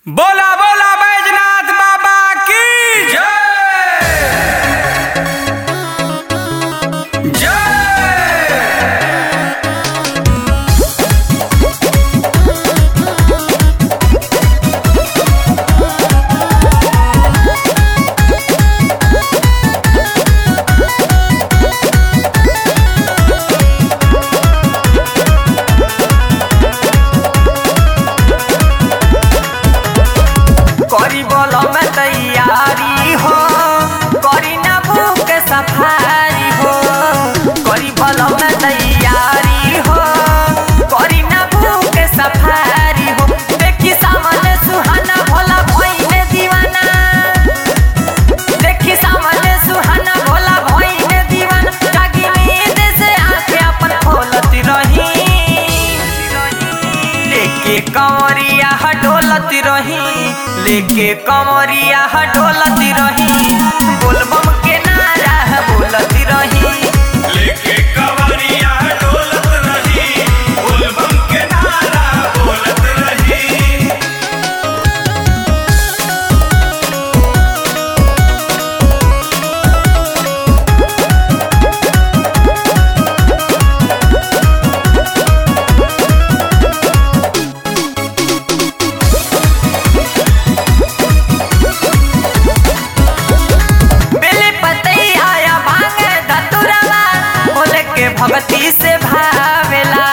बोला बोला बैजनाथ बाबा की जय जय। करी बोलो में तैयारी हो, करी ना भूख सफारी हो। करी बोलो में तैयारी हो, करी ना भूख सफारी हो। देखी सामने सुहाना भोला भोइने दीवाना, देखी सामने सुहाना भोला भोइने दीवाना। जागी नींद से आंखें अपन खोलती रही, लेके कंवरिया हडोलती रही, लेके कंवरिया हडोलती रही। बोलबम के नारा बोलती रही, लेके कंवरिया डोलत रही, बोलबम के नारा बोलत रही। बेले पतई आया भांगे धतुरवा, बोले के भगती से भावेला,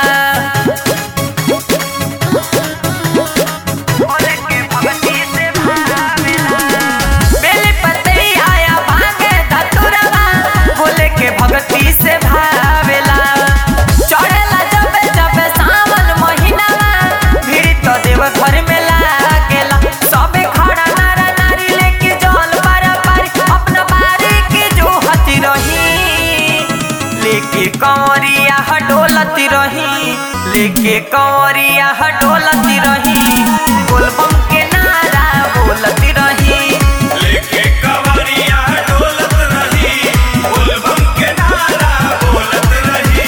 बोले के भगती से भावेला। बेले पतई आया भांगे धतुरवा, बोले के भगती से भावेला। चढ़ेला जबे जबे सावन महीनावा, भीड़ तो देव घर में लागेला। सबे खड़ा नारा नारी लेके जल पारा पारी, अपना बारी की जो हती रही। लेके कंवरिया हडोलती रही, लेके कंवरिया हडोलती रही। बोलबम के नारा बोलती रही, लेके कंवरिया डोलत रही, बोलबम के नारा बोलत रही।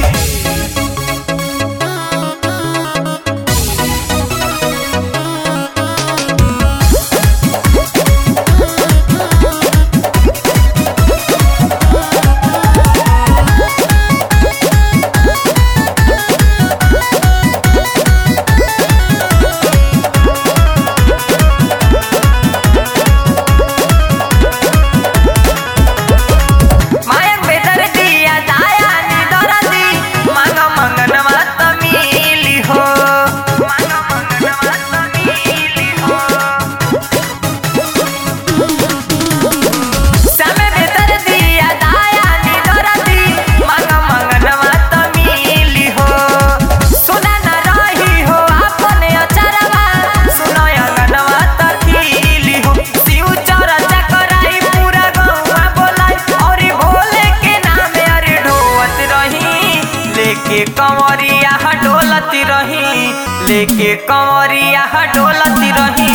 मायक बेदर दिया दाया नी दरदी। मांग मंगनवा त मिली हो, मांग मंगनवा त मिली हो। समय बेदर दिया दाया नी दरदी। मांग मंगनवा त मिली हो। सुना न रही हो अपने अचरवा, सुनो अंगनवा त खिली हो। शिव चर्चा कराई पूरा गौवा बोलाई, और भोले के नाम अरे ढोवत रही। लेके कंवरिया हडोलती रही, लेके कंवरिया हडोलती रही।